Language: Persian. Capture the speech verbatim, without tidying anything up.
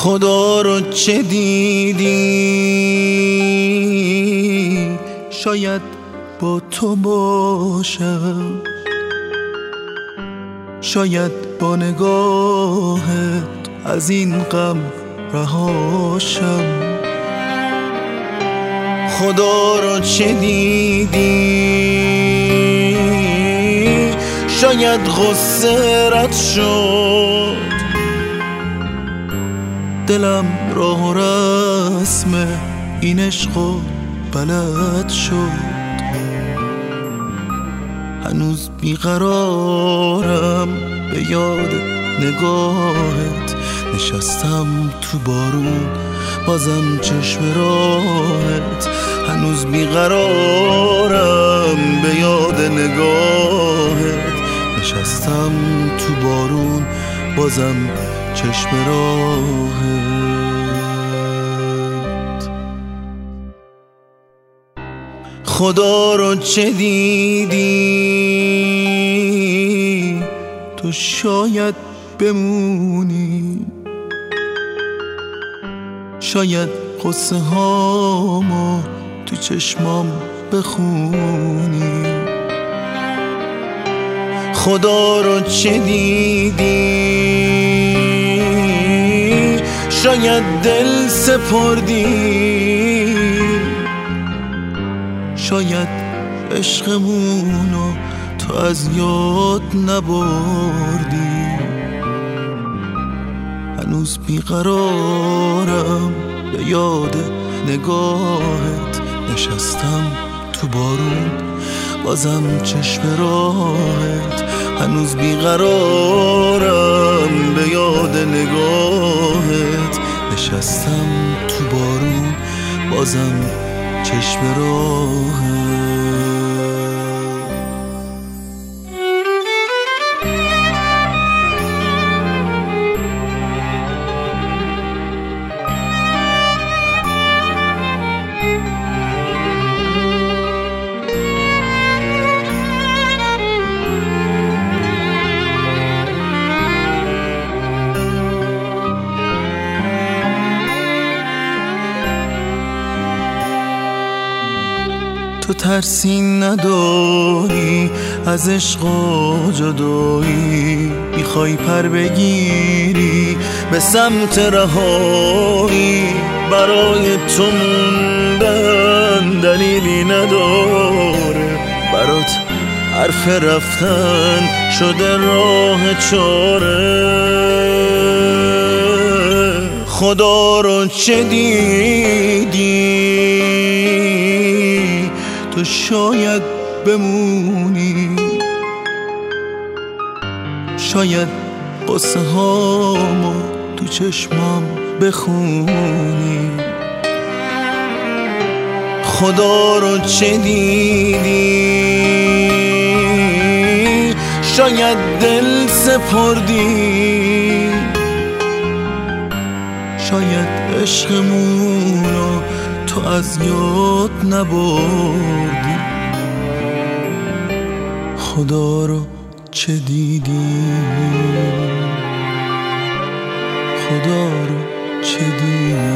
خدا رو چه دیدی؟ شاید با تو باشم، شاید با نگاهت از این غم رهاشم. خدا رو چه دیدی؟ شاید غصه رد شد، دلم راه و رسم این عشق و بلد شد. هنوز بیقرارم به یاد نگاهت، نشستم تو بارون بازم چشم راهت. هنوز بیقرارم به یاد نگاهت، نشستم تو بارون بازم چشم راهت. خدا رو چه دیدی؟ تو شاید بمونی، شاید قصه هامو تو چشمام بخونی. خدا رو چه دیدی؟ شاید دل سپردی، شاید عشقمونو تو از یاد نبردی. هنوز بیقرارم به یاد نگاهت، نشستم تو بارون بازم چشم راهت. هنوز بیقرارم به یاد نگاهت، نشستم تو بارون بازم چشم راهت. تو ترسی نداری از عشق و جدایی، میخوای پر بگیری به سمت رهایی. برای تو موندن دلیلی نداره، برات حرف رفتن شده راه چاره. خدا رو چه دیدی؟ تو شاید بمونی، شاید قصه هامو تو چشمام بخونی. خدا رو چه دیدی؟ شاید دل سپردی، شاید عشقمونو تو از یاد نبردی. خدا رو چه دیدی؟ خدا رو چه دیدی؟